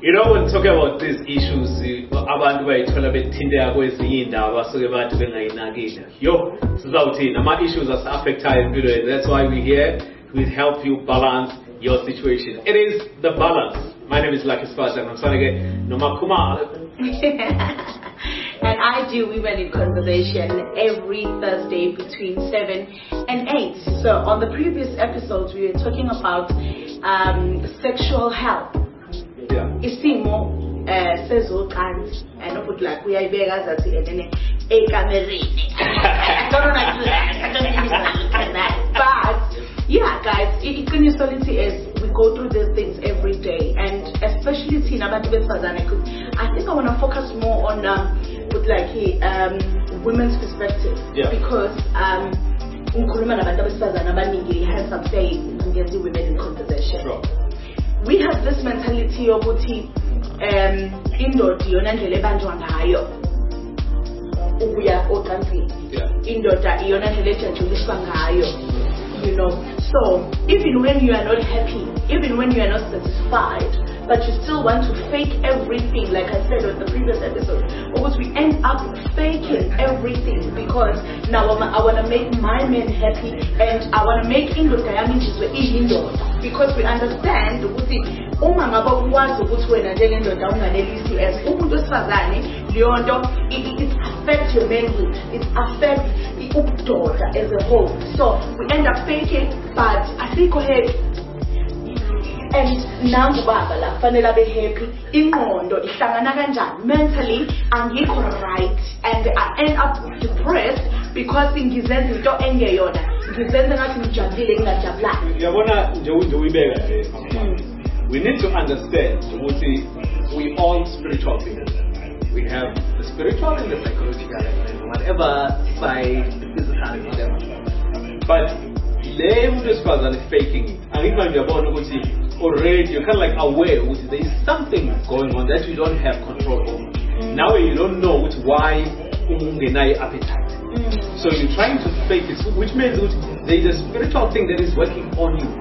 You know, when talking about these issues, abantu bayithola bethinteka kwezinye indaba basuke bathi bengayinakile. Yo, sizawuthina ama issues affectayo empilweni. That's why we're here. We help you balance your situation. It is the balance. My name is Lucky Sparta and I'm trying to get Noma Kumar. And I do Women in Conversation every Thursday between 7 and 8. So on the previous episodes we were talking about sexual health. Yeah. Isimo sezocansi and of like we are zathi enene ekamereni. I don't know that. But yeah, guys, iqinisolity is we go through these things every day, and especially thina abantu besifazane. I think I want to focus more on with like women's perspective, because ungikhuluma nabantu besifazane abaningi hence I'm saying ngiyenza women in conversation. Sure. We have this mentality yokuthi indoda iyona ndlela ebanjwa ngayo ukuya ocansini. Indoda iyona ndlela ejajuliswa ngayo. You know, so even when you are not happy, even when you are not satisfied, but you still want to fake everything, like I said on the previous episode, because we end up faking everything because now I want to make my men happy and I want to make indoda yami izizwe iyindoda, because we understand ukuthi uma ngabe ukwazi ukuthi wena njengendoda unganelisi as umuntu wesifazane leyo nto it affects your manhood, it affects ubudoda as a whole. So we end up faking, but asikho happy. And nangu baba la fanele abe happy, ingqondo ihlangana kanjani, mentally angikho right, and I end up depressed because ngizenza into engeyona, ngizenza ngathi ngijabulile ngingajabulanga. Uyabona nje uyibeka nje. We need to understand ukuthi we all spiritual beings. We have the spiritual and the psychological and whatever side, the physical and whatever. But le umuntu wesifazane faking it. Angifani uyabona ukuthi already you're kind of like aware ukuthi there is something going on that you don't have control over. Now you don't know why ungenayo appetite. So you're trying to fake it, which means there is a spiritual thing that is working on you.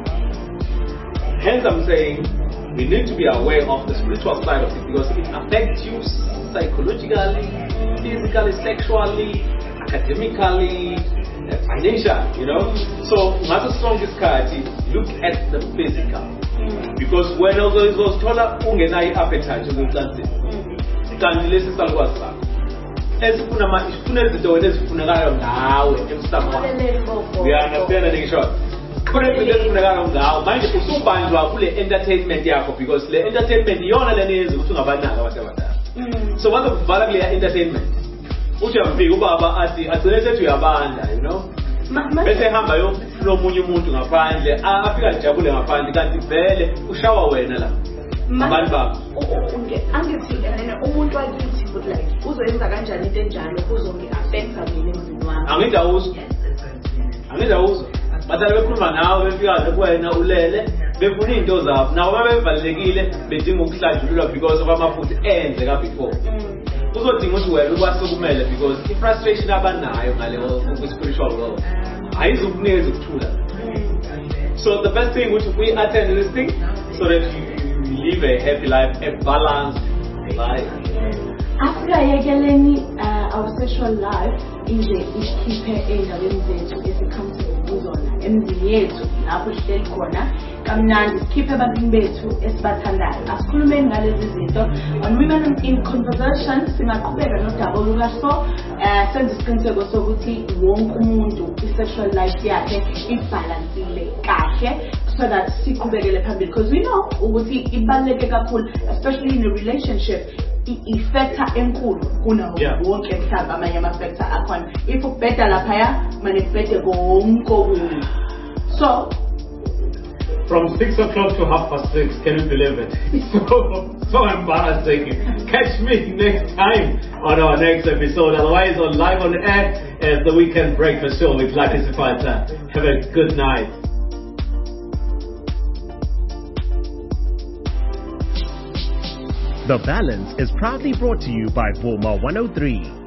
Hence I'm saying we need to be aware of the spiritual side of it because it affects you psychologically, physically, sexually, academically, financially, you know. So not the strongest card, look at the physical. Because when also it was told ungenayo appetite yokucansi. Kanti lesi salukwazi sakho. Esifuna izinto wena ezifunekayo ngawe emsamo. We understand that ngisho. Manje usubanjwa kule entertainment yakho because le entertainment iyona lena yenza ukuthi ungabanaka abantu abadala. So waze kuvala kule entertainment. Uthi uyafika ubaba athi agcine sethi uyabanda, you know. Bese hamba nomunye umuntu ngaphandle afika jabule ngaphandle kanti vele ushawa wena la. Abantu bakho. Angithi nene umuntu wakithi but like uzoyenza kanjani into enjalo kuzongi affect mina emzini wami. Angidawuzo. Bathala bekhuluma nawe befika kuwena ulele befuna izinto zabo nawo babevalekile bedinga ukuhlanjululwa because of amaphutha enzeka before. Uzodinga ukuthi wena ukwasukumele because i-frustration abanayo ngaleyo spiritual world ayizukunikeza ukuthula. So the best thing which we attend this thing so that you live a happy life, a balanced life. After yekeleni our sexual life ize isikhiphe ey'ndaweni zethu ezicomfortable kuzona emzini yethu lapho sihleli khona kamnandi sikhiphe ebantwini bethu esibathandayo. Asikhulumeni ngalezi zinto on Women in Conversation. Singaqhubeka nodaba olukaso senze isiqiniseko sokuthi wonke umuntu i-sexual life yakhe ibhalansile kahle so that siqhubekele phambili because we know ukuthi ibaluleke kakhulu especially in a relationship. I-factor enkulu kuna wonke emhlaba amanye ama-factor akhona. If ubheda laphaya manje ubhede konke okunye. So from 6 o'clock to 6:30, can you believe it? So embarrassing. Catch me next time on our next episode. Otherwise on Live on Air as the Weekend Breakfast Show with Lucky Sipata. Have a good night. The Balance is proudly brought to you by Boma 103.